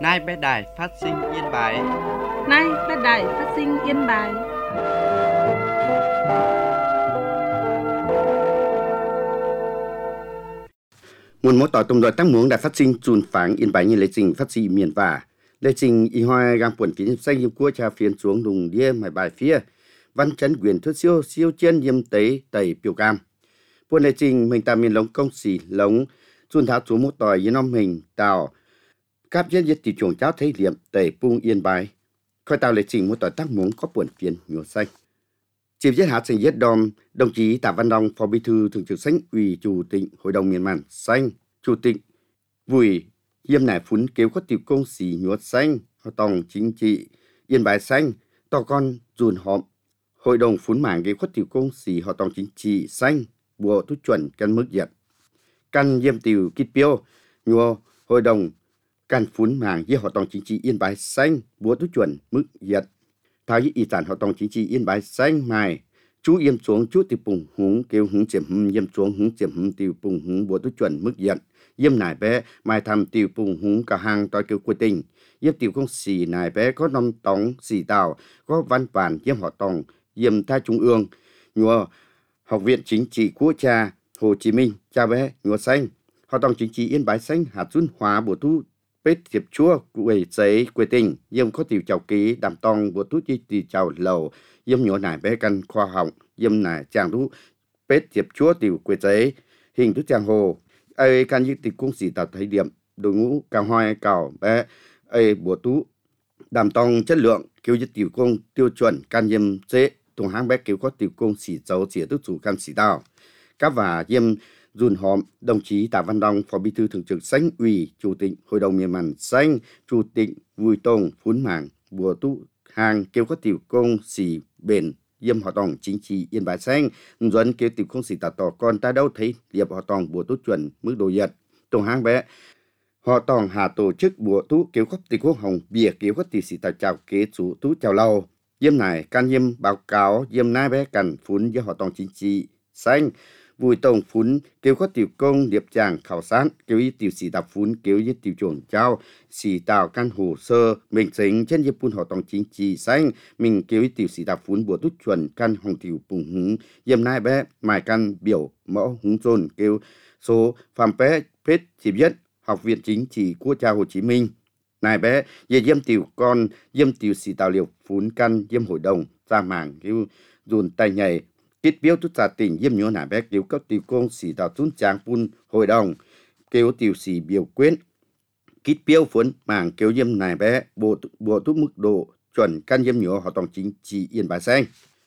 Nay bé đài phát sinh Yên Bái. Nay bé đài phát sinh Yên Bái. Một mối tỏ tông đội tăng muốn đã phát sinh chùn phẳng Yên Bái như lệ trình phát sinh miền và lệ trình y hoa gang quần phía xanh yếm cua cha phiến xuống đùng đĩa mài bài phía văn chấn quyền thước siêu chiên yếm tế tẩy biểu cam buôn lệ trình mình ta miền lống công xỉ lống chùn tháo chú một tỏi yên ông mình tàu cáp giết giết tỷ chuồng cháo thấy liệm tẩy bung Yên Bái khơi tàu lệ trình một tỏi tăng muốn có buồn phiền nhổ xanh chief giết hạt sinh giết đom đồng chí Tạ Văn Long phó bí thư thường trực Sánh ủy chủ tịch hội đồng miền màn xanh chủ tịch Bùi Yêm Nải Phún kêu có tiểu công sĩ nhuột xanh họ tòng chính trị Yên Bái xanh to con dùn họm hội đồng phún mảng kêu có tiểu công sĩ họ tòng chính trị xanh bộ tu chuẩn căn mức giật căn Yêm tiểu kít piêu nhua hội đồng căn phún mảng với họ tòng chính trị Yên Bái xanh bộ tu chuẩn mức giật tháo với ý sản họ tòng chính trị Yên Bái xanh mài chú yêm xuống chú tiểu bùng húng kêu húng chiếm yêm xuống húng chiếm tiểu bùng húng bộ tu chuẩn mức giật yêm nải bé mai thầm tiểu bùng húng cả hàng tỏi kêu quy tình yêm tiểu công sĩ nải bé có năm tống sĩ tàu có văn bản yêm họ tòng yêm thái trung ương nhua học viện chính trị quốc gia Hồ Chí Minh cha bé nhua xanh họ tòng chính trị Yên Bái xanh hạt xuân hóa bộ tu bết tiệp chúa quầy giấy quê tình yêm có tiểu chào ký đàm tòng bộ tu chi tiểu chào lầu yêm nhua nải bé căn khoa học yêm nải chàng tu bết tiệp chúa tiểu quầy giấy hình thức chàng hồ ai can như tịch cung sĩ tạo thấy điểm đội ngũ cao hoài cào bé ai bộ tú đảm tòng chất lượng kêu như tiểu công tiêu chuẩn can yêm chế tùng hang bé kêu có tiểu công sĩ dấu chỉ tức chủ can sĩ tao các và yêm dùn hòm đồng chí Tạ Văn Long phó bí thư thường trực Sánh ủy chủ tịch hội đồng miền màn xanh chủ tịch Bùi Tông phún mảng bùa tú hàng kêu có tiểu công sĩ bền yêm họ tòng chính trị Yên Bái xanh dẫn kêu tiểu công sĩ tỏ tỏ con ta đâu thấy liệp họ tòng bùa tú chuẩn mức độ giật tùng hang bé họ tòng hà tổ chức bùa tú kêu có tiểu quốc hồng bìa kêu có tiểu sĩ tàu chào kế chủ tú chào lâu yêm này can yêm báo cáo yêm nai bé cần phún với họ tòng chính trị xanh Bùi Tông phún kêu có tiểu công điệp chàng khảo sát kêu ý tiểu sĩ tàu phún kêu ý tiểu chuẩn trao sĩ tàu căn hồ sơ mình chính trên yêm phun họ tòng chính trị xanh mình kêu ý tiểu sĩ tàu phún bùa tút chuẩn căn hồng tiểu bùng húng yêm nai bé mài căn biểu mẫu húng trôn kêu số phạm bé phết chỉ biết học viện chính trị quốc gia Hồ Chí Minh nai bé về yêm tiểu con yêm tiểu sĩ tàu liều phún căn yêm hội đồng ra mảng kêu dùn tay nhảy kết biểu tút giả tỉnh yêm nhớ nải bé kêu cấp tiểu công sĩ tàu tún tráng phun hội đồng kêu tiểu sĩ biểu quyết kết biểu phun mảng kêu yêm nải bé bộ tút mức độ chuẩn căn yêm nhớ họ tòng chính trị Yên Bái xanh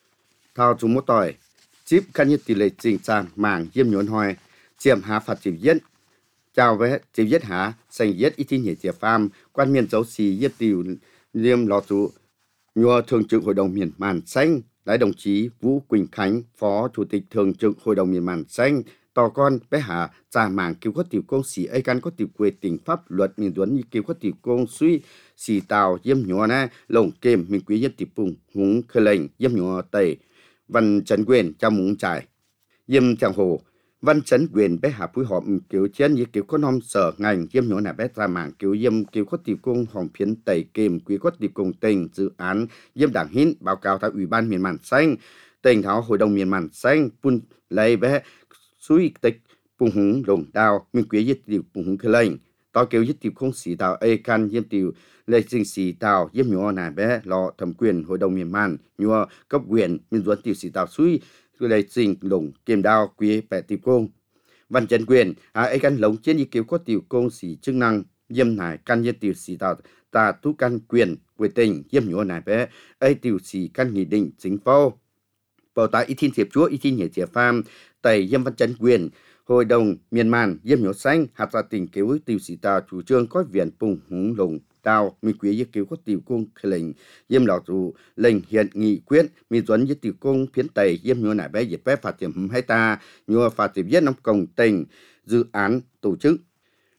thao chúng một tỏi chip căn nhất tỷ lệ trình trang mảng yêm nhớ hoài chiếm há phạt chỉ viết chào với chỉ viết há xanh viết ít tin nhảy chia pham quan miền dấu xì yết tiểu liêm lò chủ nhua thường trực hội đồng miền màn xanh đại đồng chí Vũ Quỳnh Khánh phó chủ tịch thường trực hội đồng miền màn xanh tò con bé hạ trà mảng kêu có tiểu công sĩ ai căn có tiểu quê tỉnh pháp luật miền tuấn như kêu có tiểu công suy xì tàu yêm nhua na lồng kềm miền quý yêm tiểu bùng húng khơi lệnh yêm nhua tẩy văn trấn quyền cho múng trải yêm chàng hồ văn chấn quyền bé hạ phối hợp kiểu chiến như kiểu có nom sở ngành yêm nhổ nè bé ra mảng kiểu yêm kiểu có tiểu công hồng phiến tẩy kềm quý có tiểu công tình dự án yêm đảng hiến báo cáo tại ủy ban miền màn xanh tỉnh tháo hội đồng miền màn xanh phun lấy bé suy tịch bùng húng lồng đào miền quý yết tiểu bùng húng khơi lệnh tao kiểu yết tiểu không xỉ tàu ai can yêm tiểu lệ sinh xỉ tàu yêm nhổ nè bé lọ thẩm quyền hội đồng miền màn nhua cấp quyền miền duẫn tiểu xỉ tàu suy lệ sinh lồng kiềm đao quý bẻ tiểu công văn trấn quyền ai căn lồng trên ý kiến có tiểu công sĩ chức năng yêm nải căn yết tiểu sĩ tàu ta tu căn quyền quê tình yêm nhổ nải bé ai tiểu sĩ căn nghị định chính phủ bảo tại ít thiên thiệp chúa ít thiên nhảy thiệp pham tẩy yêm văn trấn quyền hội đồng miền màn yêm nhổ xanh hạt gia tỉnh kêu tiểu sĩ tàu chủ trương có viện bùng húng lồng tao mi quý yết kêu có tiểu công khởi lệnh yêm lão chủ lệnh hiện nghị quyết mi duẫn yết tiểu công phiến tẩy yêm nhổ nải bé yết bé phạt tiệm hay ta nhua phạt tiệm yết năm công tình dự án tổ chức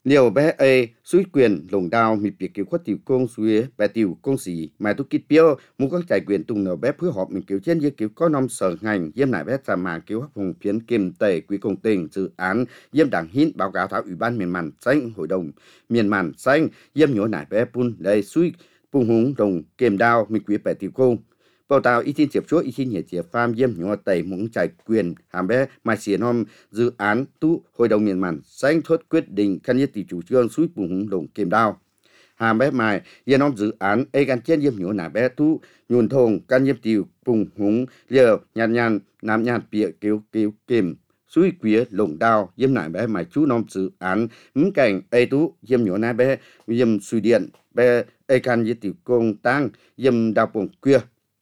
Nhiều bé ê suy quyền lồng đào mi biệt kiểu khuất tiểu công suy bé tiểu công sĩ mà tu kít biểu muốn có trải quyền tung nở bé phối hợp mình kiểu trên như kiểu có năm sở ngành yếm nải bé trả mà kiểu hấp hùng phiến kiềm tẩy quý công tình dự án yếm đảng hiến báo cáo thảo ủy ban miền màn xanh hội đồng miền màn xanh yếm nhổ nải bé pun đầy suy pung húng đồng kiềm đào mi quý bé tiểu công bảo tàu ý tin tiếp chúa ý tin nhiệt chiếc farm yếm nhổ tẩy muốn trải quyền hàm bé mai xiên hôm dự án tu hội đồng miền màn xanh thốt quyết định khăn nhất tỷ chủ trương suy pung húng đồng kiềm đào hàm bé mai yên ông dự án ấy gan trên yếm nhổ nải bé tu nhuần thùng can yếm tiêu pung húng liều nhàn nam nhàn bịa kiều kiềm suy quía lồng đào yếm nải bé mai chú nom dự án mứng cảnh ấy tu yếm nhổ nải bé yếm suy điện bé ấy can yếm tiêu công tăng yếm đào bồng quía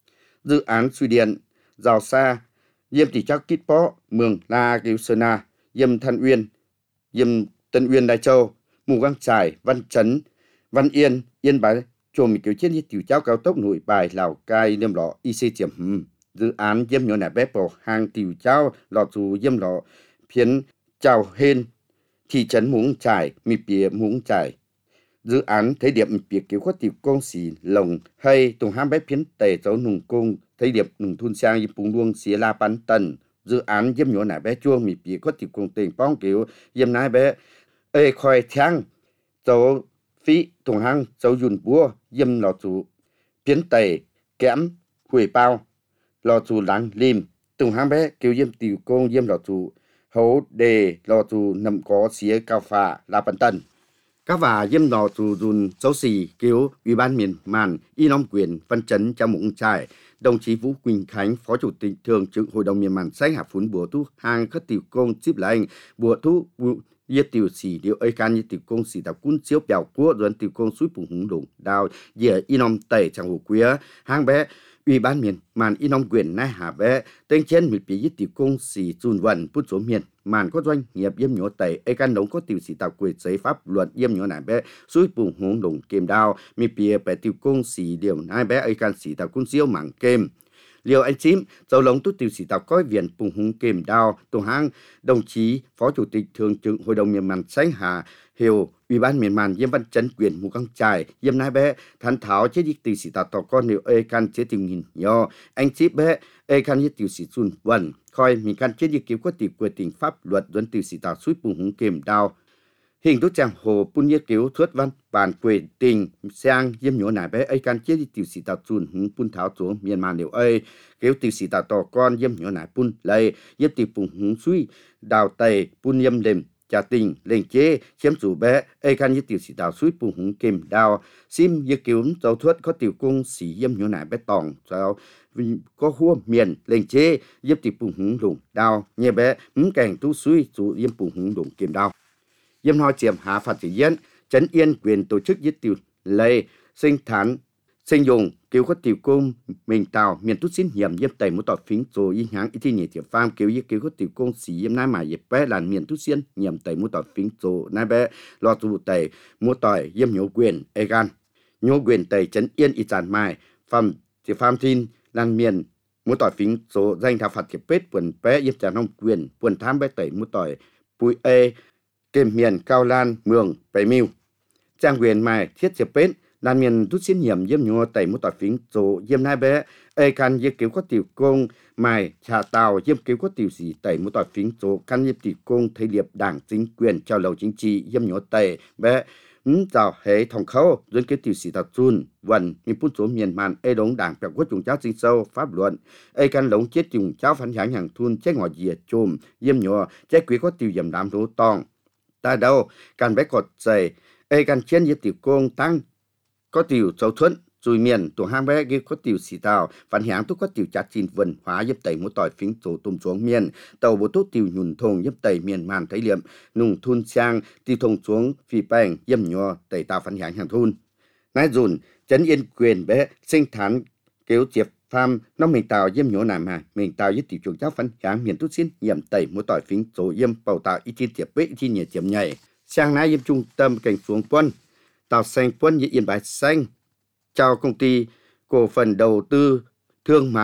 dự án suy điện giàu xa yếm tỷ chắc kít bó mường la kiều sơn na yếm thanh uyên yếm tân uyên đại châu mù quang trải văn chấn Văn Yên, Yên Bái, chùa mình kiểu trên như tiểu cháu cao tốc Nội Bài, Lào Cai, Liêm Lọ, IC Chiểm dự án yếm nhỏ nẻ bé bò hàng tiểu cháu lọ dù yếm lọ phiến chào hên thị trấn Muống Trải, mi bìa Muống Trải. Dự án thấy điểm bìa kiểu khuất tiểu công xì lồng hay tùng ham bé phiến tề cháu nùng công thấy điểm nùng thun sang y bùng luông xìa la bán tần. Dự án yếm nhỏ nẻ bé chuông mi bìa khuất tiểu công tình bóng kiểu yếm nái bé ê khoai thang cháu phí thùng hăng cháu dùn búa yếm lò chủ phiến tẩy kẽm huệ bao lò chủ láng lim thùng hăng bé kêu yếm tiểu công yếm lò chủ hấu đề lò chủ nằm có xía cao phà là bắn tần các và yếm lò chủ dùn cháu xì kêu ủy ban miền màn y nông quyền văn chấn cho mũng trải đồng chí Vũ Quỳnh Khánh phó chủ tịch thường trực hội đồng miền màn xanh hạ phún bùa thu hàng các tiểu công chip lành bùa thu yết tiểu sĩ điều ấy can yết tiểu công sĩ tập quân chiếu biểu quốc dẫn tiểu công suối bùng hùng đụng đào dễ inom tẩy chẳng hồ quía hàng bé ủy ban miền màn inom quyền nai hà bé tên trên một bị yết tiểu công sĩ chun vận bút số miền màn có doanh nghiệp yếm nhổ tẩy ấy can đống có tiểu sĩ tập quyền giấy pháp luật yếm nhổ nải bé suối bùng hùng đụng kềm đào mi bìa bé tiểu công sĩ điều nai bé ấy can sĩ tập quân chiếu mảng kềm liều anh chím dầu lồng tu tiểu sĩ tàu coi viện bùng hùng kềm đào tổ hang đồng chí phó chủ tịch thường trực hội đồng miền màn xanh hà hiểu ủy ban miền màn yếm văn chấn quyền mù căng trải yếm nai bé than tháo chế dịch tiểu sĩ tàu tàu con liều ê can chế tình nghìn nho anh chím bé ê can chế tiểu sĩ chun vần coi mình can chế dịch kiểu có tiểu quyền tình pháp luật dẫn tiểu sĩ tàu suối bùng hùng kềm đào hình thức trang hồ pun nhiệt kiểu thuyết văn bản quyền tình sang yếm nhổ nải bé ấy can chế tiểu sĩ tàu chun hùng pun tháo xuống miền màn liều ê kiểu tiểu sĩ tàu tàu con yếm nhổ nải pun lầy yếm tiểu bùng hùng suy đào tây pun yếm đềm trả tình lên chế chiếm chủ bé ấy can tiểu sĩ tàu suy bùng hùng kềm đào sim nhiệt kiểu tàu thuyết có tiểu công sĩ yếm nhổ nải bé tòng sao có hua miền lên chế yếm tiểu bùng hùng đụng đào nhẹ bé cảnh tu suy chủ yếm bùng hùng đụng kềm đào yếm nói chiếm hạ phát triển trấn yên quyền tổ chức yết tiểu lệ sinh thán sinh dùng kiểu có tiểu công mình tàu miền tút xin hiểm yếm tẩy một tọt phím rồi y háng y thi nhị tiểu pham kiểu y kiểu có tiểu công sĩ yếm nai mà yếm bé là miền tút xin hiểm tẩy một tọt phím rồi nai bé lo tụ tẩy một tỏi yếm nhổ quyền e gan nhổ quyền tẩy trấn yên y tràn mai pham tiểu pham tin lan miền một tỏi phím rồi danh thảo phạt kiệp pết quần bé yếm tràn nông quyền quần tham bé tẩy một tỏi bùi e kềm miền cao lan mường bảy miu trang quyền mai thiết chiệp pết lan miền tút xin hiểm yếm nhổ tẩy một tỏi phím rồi yếm nai bé ê can yếm kiểu có tiểu công mai trà tàu yếm kiểu có tiểu sĩ tẩy một tỏi phím rồi can yếm tiểu công thấy liệp đảng chính quyền trao lầu chính trị yếm nhổ tẩy bé chào hệ thống khâu dân cái tiểu sĩ tập chun vần nhưng phút số miền màn ê đống đảng bèo quốc chúng cháu sinh sâu pháp luận ê can lống chết dùng cháu phản hãng hàng thun chết ngọ diệt chùm yếm nhổ chết quý có tiểu dầm đám thú tòng ta đâu can bé cột dày ê can chiến với tiểu công tăng có tiểu châu thuận rồi miền tổ hang bé kia có tiểu sĩ tàu phản hãng tu có tiểu chặt chín vần hóa yếm tẩy một tỏi phím tổ tôm xuống miền tàu bộ tốt tiểu nhùn thùng yếm tẩy miền màn thấy liệm nung thun sang tiểu thùng xuống phi bang yếm nhọ tẩy tàu phản hãng hàng thun nái dùn trấn yên quyền bé sinh thán kéo chiệp pham nó mình tàu yếm nhọ nằm hà mình tàu với tiểu chuồng cháu phản hãng miền tốt xin yếm tẩy một tỏi phím tổ yếm bầu tàu ít chi tiệp bế chi nhiệt chiếm nhảy sang nái yếm trung tâm cảnh xuống quân tàu xanh quân như yên bái xanh chào công ty cổ phần đầu tư thương mại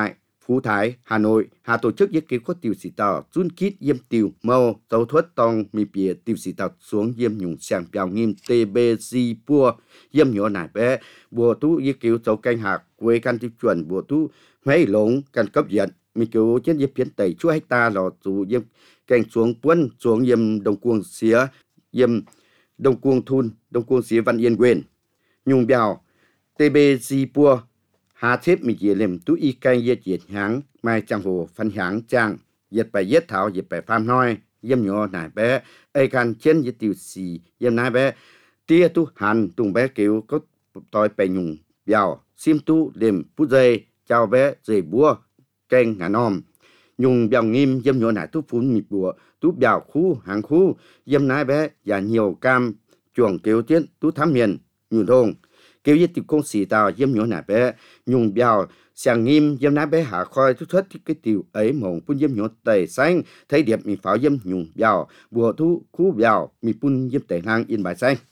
Phú Thái, Hà Nội, Hà tổ chức yết kiến có tiểu sĩ tàu chun kít yêm tiểu mâu tàu thuất tòng mì bìa tiểu sĩ tàu xuống yêm nhung sang biểu nghiêm TBG pua yêm nhỏ nải bé bùa tú yết cứu tàu canh hạc quê căn tiêu chuẩn bùa tú mấy lống căn cấp diện mì cứu trên yếp phiến tẩy chúa hecta lò tù yêm canh xuống quân xuống yêm đồng cuồng xía yêm đồng cuồng thun đồng cuồng xía văn yên quên nhung biểu TBG pua hà thép mi dìa lem tú y canh yết yết háng mai trang hồ phân háng trang yết bài yết thảo yết bài pham nói yếm nhỏ nải bé ai can trên yết tiêu xì yếm nải bé tia tu hàn tung bé kêu có tỏi bài nhung biao sim tu lem phút dây chào bé dây búa canh ngà nom nhung biao nghiêm yếm nhỏ nải tu phun mịt bùa tu biao khu hàng khu yếm nải bé và nhiều cam chuồng kêu tiết tu thám miền nhung thong kêu yết tiểu công sĩ tàu yếm nhỏ nải bé nhung biao sang nghiêm yếm nải bé hạ khoi thu thất cái tiểu ấy mộng phun yếm nhỏ tẩy xanh thấy đẹp mi pháo yếm nhung biao bùa thu khu biao mi phun yếm tẩy lang yên bài xanh.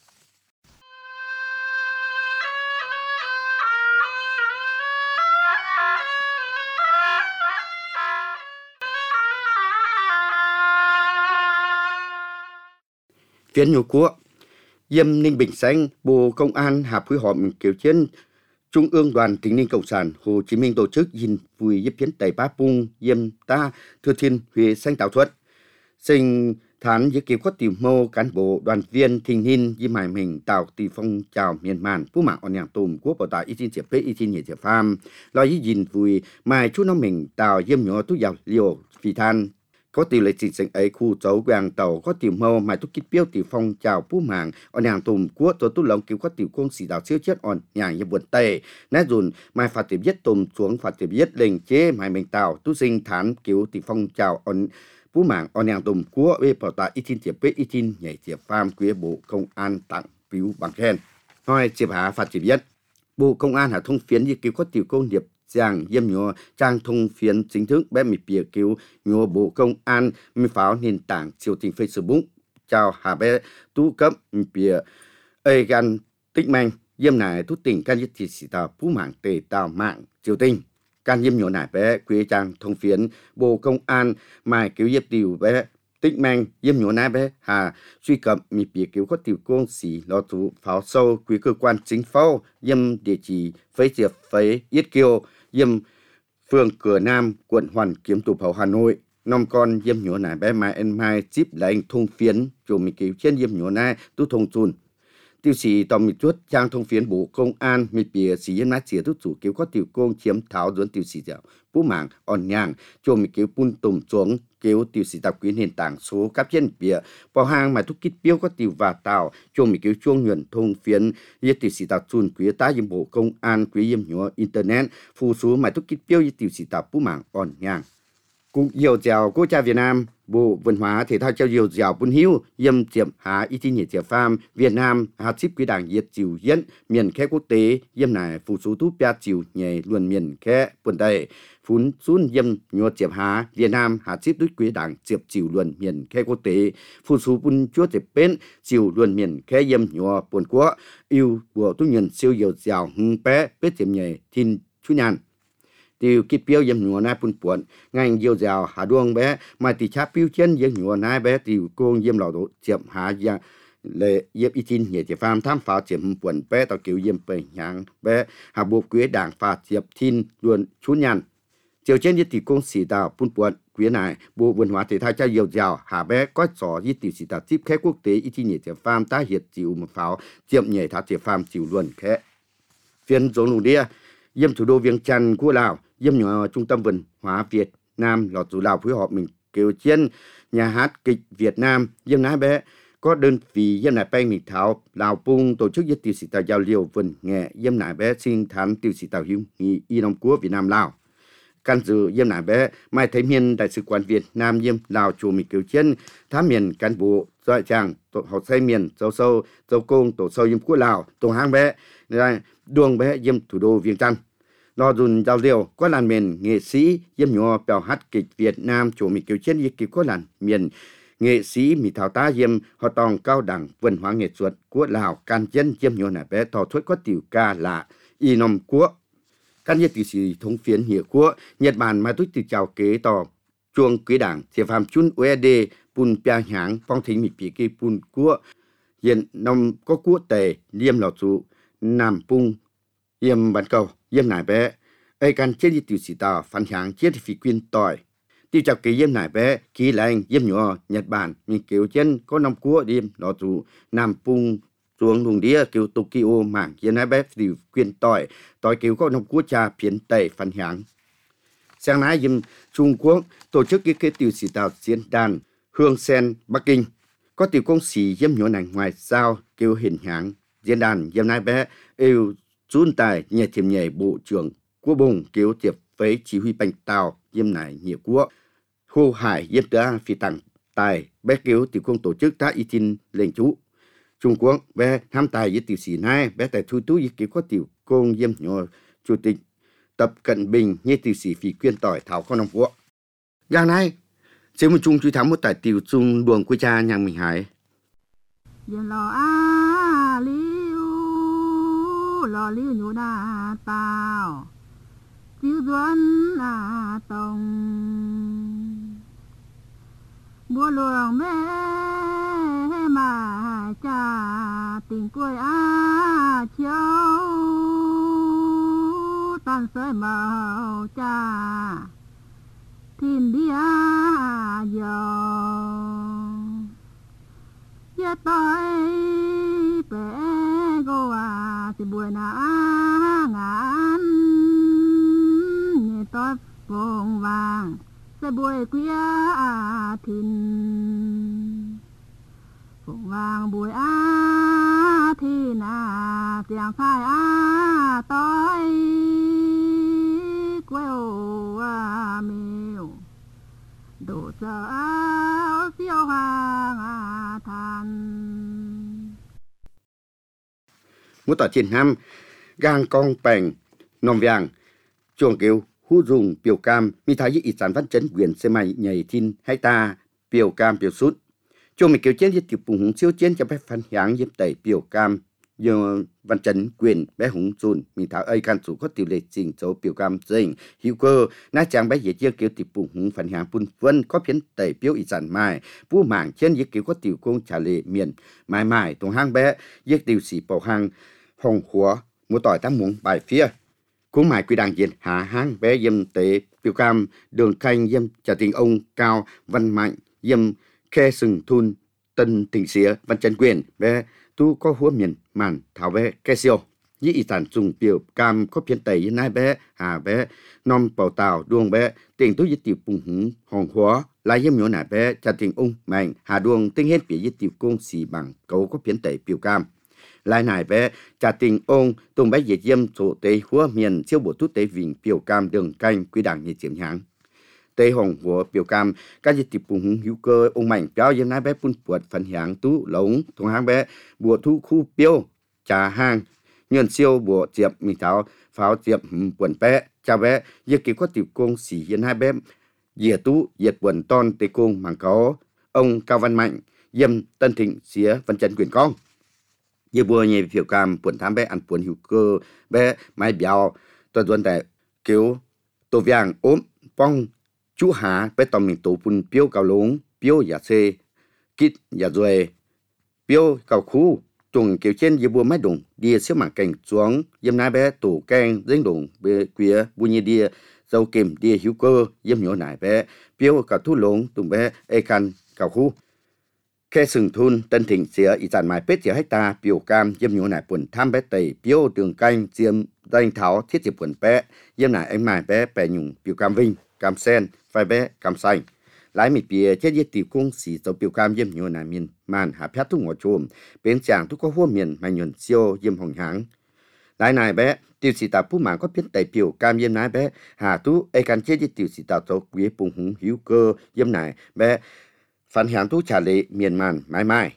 Phiến nhung quốc yêm Ninh Bình Xanh, Bộ Công an hạp phối hợp kiểu chiến Trung ương Đoàn Tỉnh Ninh Cộng sản Hồ Chí Minh tổ chức dinh vui yếp phiến tẩy ba pung yêm ta thừa thiên huế xanh tạo thuật. Sinh thán dưới kiểu có tiểu mô cán bộ đoàn viên thình hin yêm mải mình tạo tỷ phong trào miền màn phú mạng on nhàng tùm quốc bảo tạo y tin diệp phế y tin nhẹ diệp pham. Lo y dinh vui mai chú nó mình tạo yêm nhỏ tú dạo liều phi than. Có tiểu lệ trình sinh ấy khu dấu quang tàu có tiểu mâu mai tu kít biêu tiểu phong chào phú mạng on nhàng tùm quốc tổ tu lông cứu có tiểu công sĩ đào siêu chết on nhàng như buồn tề nát dùn mai phạt tiểu viết tùm xuống phạt tiểu viết lệnh chế mai mình tàu tu sinh thán cứu tiểu phong chào on phú mạng on nhàng tùm quốc về bảo tạ y tin tiệp bế y tin nhảy tiệp pham quý bộ công an tặng phiếu bằng khen nói chiệp hạ phạt tiểu viết bộ công an hạ thông phiến như cứu có tiểu công điệp giang yếm nhỏ trang thông phiến chính thức bé mì bìa cứu nhỏ bộ công an mi pháo nền tảng siêu tình Facebook chào hà bé tú cấp mì bìa ai gan tích manh yếm nải tú tỉnh can yết thị sĩ tàu phú mạng tề tàu mạng siêu tình can yếm nhỏ nải bé quý trang thông phiến bộ công an mai cứu yếp tiểu bé tích manh yếm nhỏ nải bé hà truy cập mì bìa cứu có tiểu công sĩ lo tú pháo sâu quý cơ quan chính phủ yếm địa chỉ phế diệp phế yết kiêu yếm phường Cửa Nam, quận Hoàn Kiếm, Thủ Phủ, Hà Nội. Năm con yếm nhỏ nải bé mai en mai chip là anh thông phiến chủ mi cứu trên yếm nhỏ nải tu thông chun. Tiêu sĩ tàu mi chuốt trang thông phiến bộ công an mi bìa sĩ yếm nát xỉa tu chủ cứu có tiểu công chiếm tháo dẫn tiêu sĩ dạo phú mạng on nhàng chủ mi cứu pun tùm xuống cứu tiêu sĩ tập quý nền tảng số các trên bìa bảo hàng mà thúc kít biêu có tiểu và tàu chủ mi cứu chuông nhuận thông phiến yết tiêu sĩ tập chun quý tá yếm bộ công an quý yếm nhỏ internet phù số mà thúc kít biêu yết tiêu sĩ tập phú mạng on nhàng cũng nhiều dẻo quốc gia Việt Nam Bộ Văn hóa Thể thao trao nhiều dẻo bún hiu yếm tiệm há y tin nhiệt tiệp pham Việt Nam há chip quý đảng yết chiều yết miền khe quốc tế yếm nải phù số tú bia chiều nhảy luồn miền khe buồn đầy phun xuân yếm nhua tiệp há Việt Nam há chip đứt quý đảng tiệp chiều luồn miền khe quốc tế phù số bún chúa tiệp bên chiều luồn miền khe yếm nhua buồn quốc yêu của tu nhân siêu nhiều dẻo hưng bé bết tiệm nhảy thiên chú nhàn tiêu kít biêu yếm nhua nai pun puan ngành nhiều dẻo hà đuông bé mà tỷ cháp biêu chân yếm nhua nai bé tiêu công yếm lò độ tiệp há ya lệ yếm y tin nhẹ tiệp pham tham phá tiệp puan bé tàu kiểu yếm bể nhang bé hà bộ quý đảng phá tiệp thiên luôn chú nhàn chiều trên yết tỷ công sĩ tàu pun puan quý này Bộ Văn hóa Thể thao trao nhiều dẻo hà bé có trò yết tỷ sĩ tàu tiếp khách quốc tế y tin nhẹ tiệp pham ta hiệt chịu một pháo tiệp nhẹ thả tiệp pham chịu luôn khẽ phiên giống lùng đĩa yếm thủ đô Viêng Chăn của Lào yếm nhỏ trung tâm văn hóa Việt Nam lọt dù Lào phối hợp mình kêu trên nhà hát kịch Việt Nam yếm nái bé có đơn vị yếm nải banh mình thảo Lào Pung tổ chức yết tiêu sĩ tàu giao liều vần nghệ yếm nải bé sinh thán tiêu sĩ tàu hữu nghị y nông quốc Việt Nam Lào can dự yếm nải bé mai thấy miền đại sứ quán Việt Nam yếm Lào chủ mình kêu trên thám miền cán bộ dọi chàng tổ học xây miền dâu sâu dâu công tổ sâu yếm của Lào tổ hang bé đuông bé yếm thủ đô Viêng Chăn lo dùn giao liều có làn miền nghệ sĩ yếm nhỏ bèo hát kịch Việt Nam chủ mình kêu trên yết kịp có làn miền nghệ sĩ mi thảo tá yếm họ tòng cao đẳng văn hóa nghệ thuật của Lào can chân yếm nhỏ nải bé thọ thuất có tiểu ca là y nông quốc căn nhiệt tỷ sĩ thống phiến hiệu của Nhật Bản mà tôi từ chào kế tỏ chuông quý đảng sẽ phạm chun USD bùn bia hãng phong thính mịch bị kỳ bùn của hiện nông có quốc tề liêm lọt trụ nằm bung yếm bản cầu yếm nải bé ai can chết đi tiểu sĩ tàu phản hãng chết phi quyên tỏi tiêu chào kỳ yếm nải bé kỳ lành yếm nhỏ Nhật Bản mình kiểu chân có nông quốc liêm lọt trụ nằm bung xuống vùng đĩa kiểu Tokyo mảng yếm nải bé phi quyên tỏi kiểu có nông quốc cha phiến tây phản hãng sáng nay yếm Trung Quốc tổ chức cái tiểu sĩ tàu diễn đàn Hương Sen Bắc Kinh có tiểu công sĩ yếm nhỏ này ngoài sao kiểu hình hãng diễn đàn yếm nải bé yêu Chun tài nhà thiểm nhảy bộ trưởng quốc bùng kiểu tiệp với chỉ huy bành tàu yếm nải nhiều quốc Hồ Hải yếm đã phi tặng tài bé kiểu tiểu công tổ chức ta y tin lệnh chú Trung Quốc bé tham tài với tiểu sĩ này bé tại thu tú với kiểu có tiểu công yếm nhỏ chủ tịch Tập Cận Bình như tiểu sĩ phi quyên tỏi thảo con nông quốc giờ này sẽ một chung truy thám một tài tiểu chung buồng quy cha nhà mình hải lò liu nhũ đà tao chiếu duẩn tông bùa luồng mê mà cha tình quê chiếu tan sợi màu cha thiên địa giờ giờ tôi bé go thì buổi na ngàn nhẹ tôi vùng vàng sẽ buổi quia thìn vùng vàng buổi thìn tiếng phai tôi quê ô miêu đổ sợ phiêu hoàng than một tòa trên năm gang con bèn nòng vàng chuồng kêu hú dùng biểu cam mi thái với ít sản văn chấn quyền xe máy nhảy thiên hay ta biểu cam biểu sút chuồng mình kêu chiến với tiểu bùng hùng siêu chiến cho bé phản hãng với tẩy biểu cam giờ văn chấn quyền bé hùng chun mi thái ai can chủ có tiểu lệ trình cho biểu cam dình hữu cơ na chàng bé dễ chia kêu tiểu bùng hùng phản hãng bun vân có phiến tẩy biểu ít sản mai vũ mảng trên với kêu có tiểu công trả lệ miền mãi mãi tùng hang bé với tiểu sĩ bảo hang hồng khóa một tỏi tám muỗng bài phía cũng mãi quy đảng diện hạ hang bé yếm tế biểu cam đường canh yếm trả tình ông cao văn mạnh yếm khe sừng thun tân tỉnh xía văn chân quyền bé tu có húa miền màn thảo bé khe siêu với ý sản dùng biểu cam có phiên tẩy nai bé hà bé nom bảo tàu đuông bé tình tu với tiểu bùng hứng hồng khóa lại yếm nhỏ nải bé trả tình ông mạnh hà đuông tinh hết phía với tiểu công xì bằng cấu có phiên tẩy biểu cam lại nải bé trả tình ông tùng bé dệt yếm chỗ tế húa miền siêu bộ tút tế vinh biểu cam đường canh quy đảng như chiếm hãng tế hồng của biểu cam các dịch tiệp bùng hữu cơ ông mạnh béo yếm nái bé phun puột phần hãng tú lống thùng hang bé bùa thu khu tiêu trà hang nhân siêu bùa diệp mình tháo pháo diệp quần bé cha bé yết kỳ có tiệp công xỉ yếm hai bé dìa tú diệt quần ton tế công mảng có ông cao văn mạnh yếm tân thịnh xía văn chân quyền con như bùa nhẹ biểu cam buồn tham bé ăn buồn hữu cơ bé mai béo toàn tuần tại kiểu tổ vàng ốm bong chú hà bé tàu mình tổ phun piêu cao lống piêu giả xê kít giả rồi piêu cao khu trùng kiểu trên như bùa máy đồng đi xếp mảng cảnh xuống yếm nái bé tổ keng dính đồng bé quía bu nhẹ đi dầu kìm đi hữu cơ yếm nhỏ nải bé piêu cao thu lống tùng bé e khăn cao khu khe sừng thun tân thịnh xía ý sản mái pết xía hecta biểu cam yếm nhỏ nải buồn tham bé tẩy piêu đường canh diêm danh tháo thiết diệp buồn bé yếm nải anh mài bé bè nhung biểu cam vinh cam sen phai bé cam xanh lái mì bìa chết yết tiểu công xỉ dầu biểu cam yếm nhỏ nải miền màn hạ phép thúc ngõ chùm bên chàng thúc có hua miền mà nhuận siêu yếm hồng háng lái nải bé tiểu sĩ tạp phú mạng có phiến tẩy biểu cam yếm nải bé hà tú ai can chết yết tiểu sĩ tạp dầu quý bùng húng hữu cơ yếm nải bé phản hãng tú trả lệ miền màn mãi mãi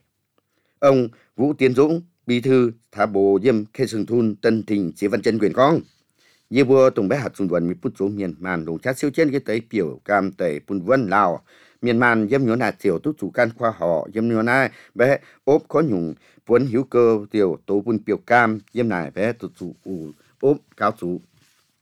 ông Vũ Tiến Dũng bí thư thả bộ yếm khe sừng thun tân thịnh sĩ văn chân quyền con như bùa tùng bé hạt sùng đoàn mi put xuống miền màn đồng chát siêu trên cái tới biểu cam tẩy pun vân lào miền màn yếm nhỏ nạt tiểu tú chủ can khoa họ yếm nhỏ nai bé ốp khó nhung vốn hữu cơ tiểu tố pun biểu cam yếm nải bé tụ chủ ốp cao chủ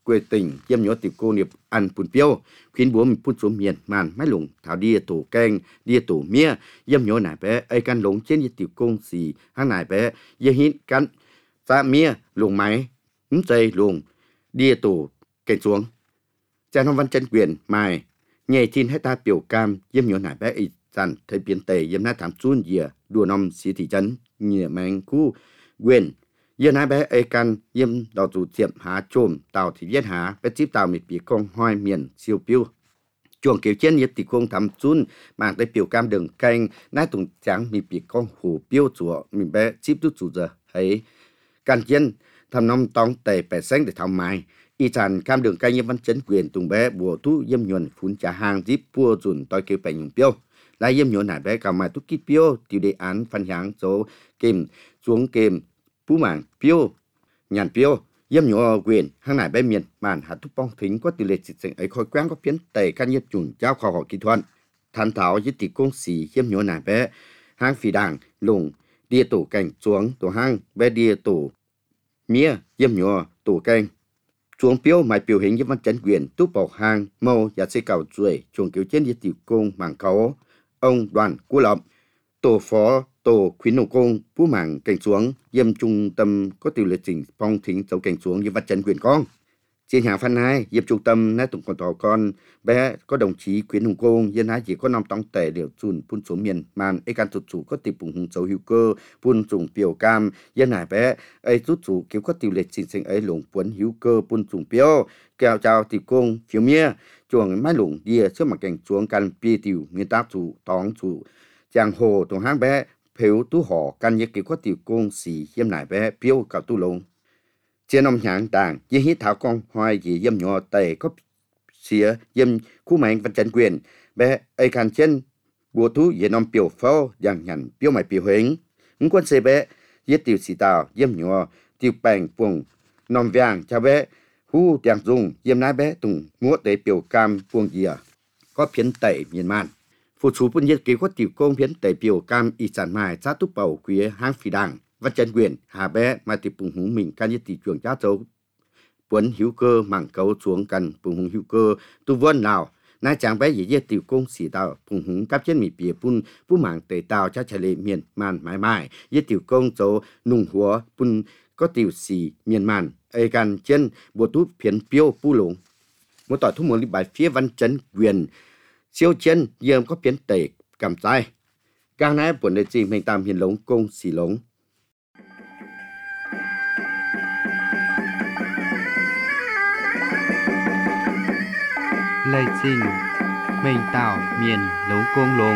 quê tỉnh yếm nhỏ tiểu cô niệm ăn bún piêu khuyến búa mình phun xuống miền màn mái lủng thảo đia tổ keng đia tổ mía yếm nhỏ nải bé ai căn lủng trên yếm tiểu công xì hang nải bé yếm hít căn phá mía lủng máy dây lủng đia tổ keng xuống cha nông văn chân quyền mài nhẹ chín hecta biểu cam yếm nhỏ nải bé ít dàn thấy biến tề yếm nát thảm chun dìa đùa nòng xí thị trấn nhẹ mang khu quyền yên hai bé ai căn yếm đào chủ tiệm há trộm tàu thì viết há bé chip tàu mịt bị con hoài miền siêu piu chuồng kiểu trên yếm tỷ công thảm chun mang tới biểu cam đường canh nái tùng trắng mịt bị con hủ piu chùa mình bé chip tút chủ giờ ấy căn trên thầm nông tông tề bẻ xanh để thảo mai y tràn cam đường canh yếm văn chấn quyền tùng bé bùa thu yếm nhuần phun trà hàng zip pua dùn tôi kêu bẻ nhung piu lại yếm nhuần nải bé cào mai tút kít piu tiêu đề án phân hạng số kìm xuống kìm phú mảng piu nhàn piu yếm nhỏ quyền hang nải bé miền màn hạt thúc bong thính có tỷ lệ dịch sinh ấy khôi quán có phiến tẩy can nhiệt chuẩn trao khoa học kỹ thuật tham thảo với tỷ công sĩ yếm nhỏ nải bé hang phì đảng lùng đia tổ cảnh xuống tổ hang bé đia tổ mía yếm nhỏ tổ canh xuống piu mài biểu hình như văn chấn quyền túc bảo hang mâu và xây cầu chuỗi chuồng kiểu trên với tỷ công mảng cáo ông đoàn cú lộng tổ phó tổ khuyến nông công phú mảng cảnh xuống yếm trung tâm có tỷ lệ chỉnh phong thính dấu cảnh xuống như vật chân quyền con trên hàng phan hai yếm trung tâm nát tụng còn thọ con bé có đồng chí khuyến nông công yên hai chỉ có 5 tông tệ đều chun phun xuống miền màn ấy can tụt chủ có tỷ bùng hùng dấu hữu cơ phun trùng biểu cam yên hải bé ấy rút chủ kiểu có tỷ lệ chỉnh sinh ấy lủng phun hữu cơ phun trùng biểu kèo chào tỷ công phiếu mía chuồng mái lủng đìa trước mặt cảnh xuống can pi tiểu nguyên tắc chủ tóng chủ chàng hồ tổ hang bé phiếu tú họ căn như kiểu có tiểu công sĩ yếm nải bé phiếu cạo tu lông trên ông nhãn đảng với hít thảo con hoài gì yếm nhỏ tề có xía yếm khu mạnh văn chân quyền bé ai can trên bùa thú về nông biểu phao dạng nhằn biểu mày biểu hình những quân xe bé yết tiểu sĩ tàu yếm nhỏ tiểu bèn phùng nông vàng cho bé hu tiếng dùng yếm nái bé tùng múa để biểu cam phùng dìa có phiến tẩy miền man phụ chú quân nhiệt kế có tiểu công phiến tẩy biểu cam y sản mai sát túc bầu quý hang phi đảng văn chân quyền hà bé mà tiểu phùng hùng mình can nhiệt tỷ trường giá châu quấn hữu cơ mảng cấu xuống cần phùng hùng hữu cơ tu vân nào nai chàng bé gì yết tiểu công sĩ tàu phùng hùng cáp trên mì bìa pun phú mảng tẩy tàu cha chạy lệ miền man mãi mãi yết tiểu công châu nung húa pun có tiểu sĩ miền man ai can trên bộ tút phiến piêu pu lủng một tỏi thu một bài phía văn chấn quyền siêu chân yếm có phiến tẩy cầm tay càng nãy buồn đề gì mình tạm hiền lống công xì lống lời trình mình tạo miền lống công lống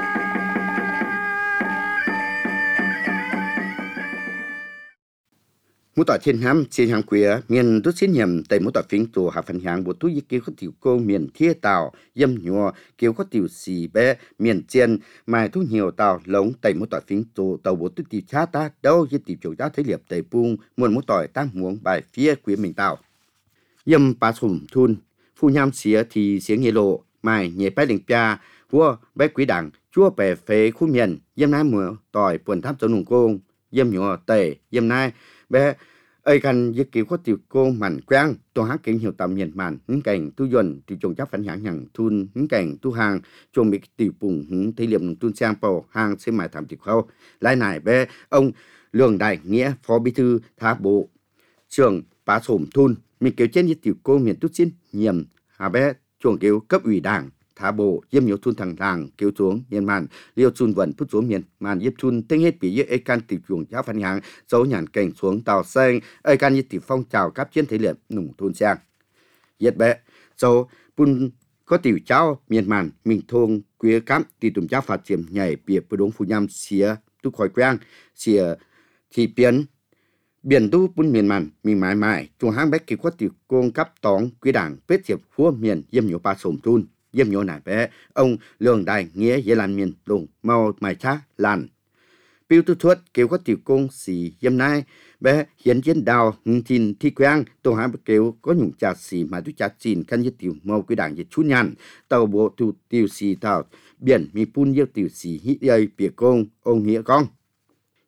một tỏi thiên hám trên hàng queer miền rút xin nhầm tại một tỏi phím tổ hạ phần hàng bộ túi y kêu có tiểu cô miền thiên tàu yếm nhua kêu có tiểu xì bé miền trên mai thu nhiều tàu lống tại một tỏi phím tổ tàu bộ túi tiểu chát ta đâu y tiểu chủ giá thấy liệp tại bung muôn một tỏi tăng muống bài phía queer mình tàu yếm ba sủng thun phu nham xía thì xía nghe lộ mai nhẹ bé đình pia vua bé quý đảng chua bè phế khu miền yếm nai mùa tỏi buồn tháp cho nùng công yếm nhua tẩy yếm nai bé ai cần giết kiểu có tiểu cô mảnh quang tôi hát kinh hiệu tầm nhiệt màn những cảnh tu dần thì trồng chắc phản hạng nhằng thun những cảnh tu hàng trồng bị tiểu bùng những thể liệm tuôn sang bầu hàng sẽ mãi thảm tiểu khâu lại này bé ông lường đại nghĩa phó bí thư thá bộ trưởng bá sổm thun mình kiểu trên như tiểu cô miền tút xin nhiệm hà bé chuồng kiểu cấp ủy đảng thả bộ yếm nhiều thun thằng làng kéo xuống miền màn liêu chun vận phút xuống miền màn yếp chun tinh hết bị yếp ai can tiểu chuồng giáo phan hàng dấu nhàn cảnh xuống tàu xanh ai can như tiểu phong trào cáp chiến thế liệt nùng thôn sang yết bé dấu bun có tiểu cháu miền màn mình thôn quế cám tiểu tùm cháu phát triển nhảy bìa bờ đống phu nham xía tu khỏi quang xía thì biến biển tu bun miền màn mình mãi mãi chuồng hang bé kỳ có tiểu công cấp tóng quý đảng bết hiệp hua miền yếm nhiều ba sổm thun yếm nhỏ nải bé ông lường đại nghĩa dễ làm miền lùng mau mài chá làn piu tu thuất kêu có tiểu công xì yếm nai bé hiến chiến đào tin thi quang tổ hai kêu có nhung trà xì mà tu trà chín căn như tiểu mau quý đảng dịch chú nhàn tàu bộ tu tiểu xì tàu biển mi pun yêu tiểu xì hít dây bìa công ông nghĩa con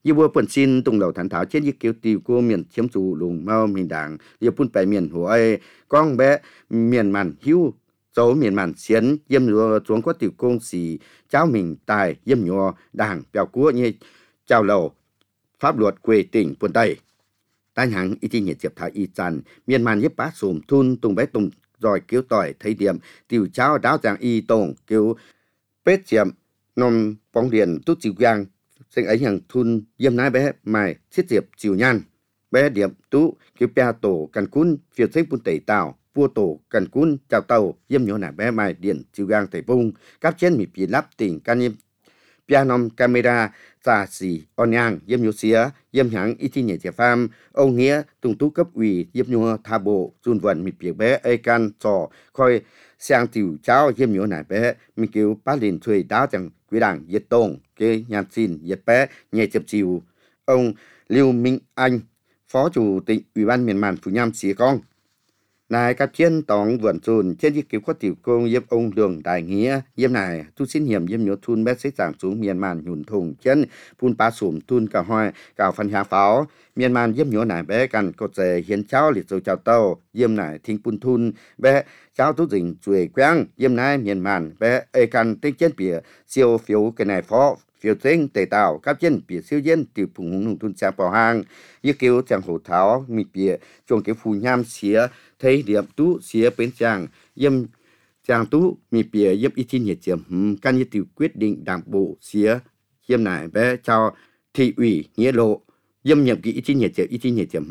như vừa phần xin tung đầu thản thảo trên như kiểu tiêu của miền chiếm chủ lùng mau miền đảng như phun bảy miền hồ ấy con bé miền màn hữu dấu miền màn xiến yếm nhua xuống có tiểu công sĩ cháu mình tài yếm nhua đảng bèo cua như chào lầu pháp luật quê tỉnh quân tây tai hằng y chi nhiệt diệp thảo y tràn miền màn yếp bá sùm thun tung bé tung rồi kiểu tỏi thấy điểm tiểu cháu đáo giang y tổng kiểu bết chiếm nôm bóng điện tút chịu giang sinh ấy hàng thun yếm nái bé mài thiết diệp chịu nhan bé điểm tú kiểu bè tổ cần cún phiêu thích bún tẩy tàu vua tổ cần cún chào tàu yếm nhỏ nà bé mài điện chịu gang tẩy bung cáp trên mì bị lắp tỉnh can yếm pianom camera giả sĩ on yang yếm nhỏ xía yếm hãng ít chi nhẹ trẻ pham ông nghĩa tung tú cấp ủy yếm nhỏ tha bộ dùn vận mì biệt bé ai can trò khoi sang tiểu cháu yếm nhỏ nà bé mì kiểu bá liền thuê đá chẳng quý đảng diệt tông cái nhàn xin diệt bé nhẹ chập chiều ông Lưu Minh Anh phó chủ tịch ủy ban miền màn Phú Nham xía con này các chiến tổng vườn chùn trên chiếc kiểu có tiểu công yếm ông Đường Đại Nghĩa yếm này tu xin hiểm yếm nhớ thun bé xích giảng xuống miền màn nhùn thùng chân phun ba sủm thun cả hoa cả phần hạ pháo miền màn yếm nhớ này bé cần có thể hiến cháu liệt rồi chào tàu yếm này thinh phun thun bé cháu tu dình chuối quang yếm này miền màn bé ai cần tinh chân bìa siêu phiếu cái này phó phiếu tinh tề tạo các chân bìa siêu dân tiểu phùng nông thôn sang bảo hàng như kiểu chẳng hổ tháo mì bìa trong cái Phú Nham xía thấy điểm tú xía bên chàng yếm chàng tú mì bìa yếm ít chi nhiệt chiếm can như tiểu quyết định đảng bộ xía yếm này bé chào thị ủy nghĩa lộ yếm nhiệm kỳ ít chi nhiệt chiếm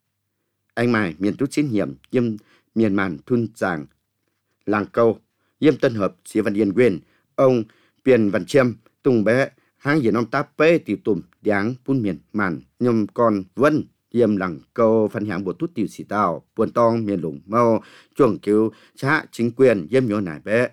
anh mài miền tú xin hiểm yếm miền màn thun chàng làng câu yếm Tân Hợp xía Văn Yên Nguyên ông Piền Văn Chiêm tung bé hang diện ông ta bê tiểu tùm đáng phun miền màn nhom con vân yếm làng câu phân hạng bộ tút tiểu sĩ tàu buồn tong miền lũng mau chuồng cứu xã chính quyền yếm nhỏ nải bé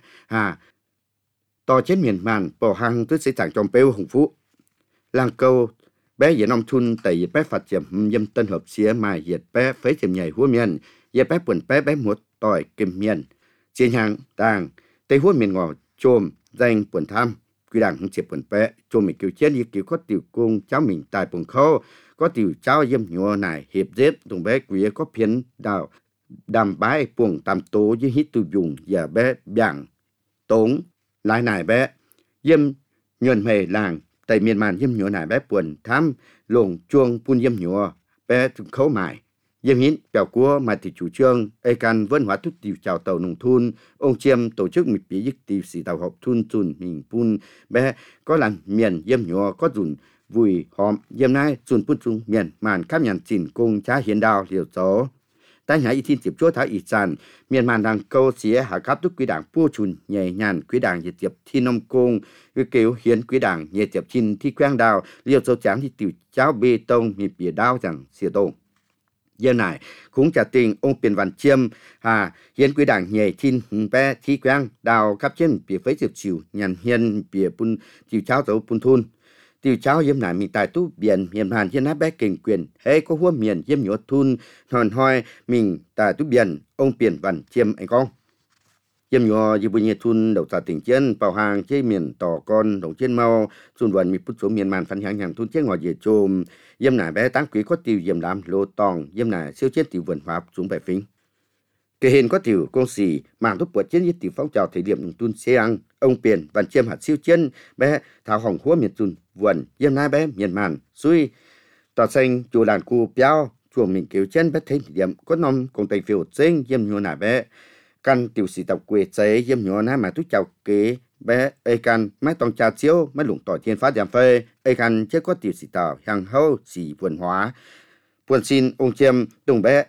to trên miền màn bỏ hang tức sẽ chẳng trong bêu hồng phú làng câu bé diện ông thun tẩy bé phạt chiếm yếm Tân Hợp xía mài diệt bé phế chiếm nhảy húa miền yếm bé buồn bé một tỏi kim miền trên hàng đàng tây húa miền ngò chôm danh buồn tham quy đảng không chịu buồn bé chôm mình cứu chết như cứu có tiểu cung cháu mình tài buồn khâu có tiểu cháu yếm nhỏ này hiệp dếp đồng bé quý có phiến đào đàm bái buồn tam tố với hít tu dùng và bé bảng tốn lại này bé yếm nhuận hề làng tại miền màn yếm nhỏ này bé buồn tham lồng chuông phun yếm nhỏ bé khấu mải yếm hít bèo cua mà thì chủ trương ai can văn hóa thúc tiểu chào tàu nông thôn ông Chiêm tổ chức mịch bí dứt tiểu sĩ tàu học thôn chùn mình phun bé có làm miền yếm nhỏ có dùn vui hòm yếm nay chùn phun chung miền màn khắp nhàn chỉnh cùng cha hiến đào liều gió tai hại y thiên tiệp chúa thái y tràn miền màn đàng câu xía hạ cáp túc quý đảng pua chùn nhẹ nhàn quý đảng diệt tiệp thi nông cung cái kiểu hiến quý đảng nhẹ tiệp chín thi quang đào liều dấu tráng thì tiểu cháo bê tông mì bìa đao chẳng xìa tông giờ này cũng trả tình ông Piền Văn Chiêm hiến quý đảng nhẹ thiên bé thi quang đào cáp trên bìa phế diệp chiều nhàn hiền bìa bún tiểu cháo dấu bún thun tiểu cháu yếm nải mình tài tú biển miền hàn hiến bé kinh quyền hay có hua miền yếm nhổ thun hòn hoi mình tài tú biển ông Piền Văn Chiêm anh con yếm nhổ như bây giờ thun đầu trả tỉnh trên bảo hàng chế miền tỏ con đồng trên mau xuân vận mi put số miền màn phản hàng thun chế ngồi về chôm yếm nải bé táng quý có tiểu yếm đám lô tòng yếm nải siêu chết tiểu vườn pháp xuống bài phím cái hình có tiểu công sĩ mảng thuốc bột trên như tiểu phong trào thời điểm tuôn xe ông Piền Văn Chiêm hạt siêu chân bé thảo hỏng húa miền tuôn vườn yếm nai bé miền màn suy tỏ xanh chùa đàn cu béo chùa mình kiểu chân bé thấy điểm có nom cùng tay phiêu xinh yếm nhô nai bé căn tiểu sĩ tập quê chế yếm nhô nai mà tú chào kế bé ai căn máy tòng trà chiếu máy lủng tỏi thiên phát giảm phê ai căn chế có tiểu sĩ tàu hàng hâu sĩ vườn hóa vườn xin ông Chiêm tung bé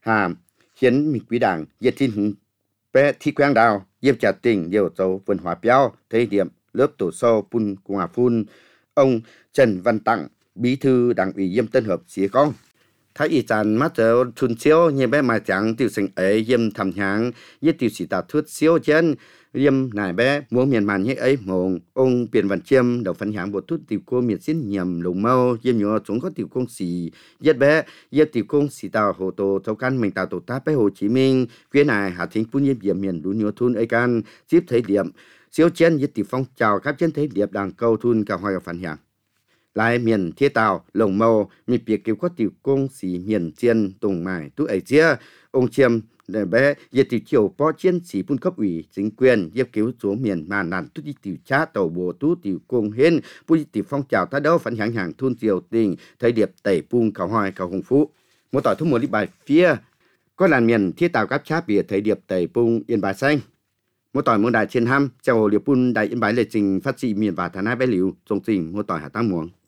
hiến mình quý đảng diệt thiên bé thi quang đào yếm trả tình điều dấu vườn hóa béo thấy điểm lớp tổ sâu pun cùng phun ông Trần Văn Tặng bí thư đảng ủy yếm Tân Hợp xía con thái y tràn mắt giờ chun xíu như bé mà chẳng tiểu sinh ấy yếm thầm nhang yết tiểu sĩ tàu thuyết xíu chân yếm nải bé muốn miền màn như ấy mồm ông Piền Văn Chiêm đầu phân hạng bộ thút tiểu cô miền xin nhầm lùng mau yếm nhỏ chúng có tiểu công sĩ yết bé yết tiểu công sĩ tàu hồ tô thâu căn mình tàu tổ ta bé Hồ Chí Minh phía này hạ thính phun yếm yếm miền đủ nhỏ thun ấy can tiếp thấy điểm siêu chân yết tiểu phong chào các chân thấy điệp đảng câu thun cả hoa phản hạng lại miền thiết tàu lồng màu mi biệt kêu có tiểu công sĩ miền chiên tùng mài tú ấy chia ông chiêm để bé giờ tiểu chiều po chiến sĩ phun cấp ủy chính quyền yêu cứu số miền mà nàn tú đi tiểu cha tàu bộ tú tiểu công hên pu tiểu phong trào ta đâu phản hàng thun triều tình thời điệp tẩy pung cầu hoài cầu hùng phú một tỏi thu một đi bài phía có làn miền thiết tàu cáp cháp bìa thời điệp tẩy pung yên bài xanh một tỏi môn đại trên ham chào hồ liệp pun đại yên bài lệ trình phát trị miền và thà nai bé liu trong trình một tỏi hạ tăng muống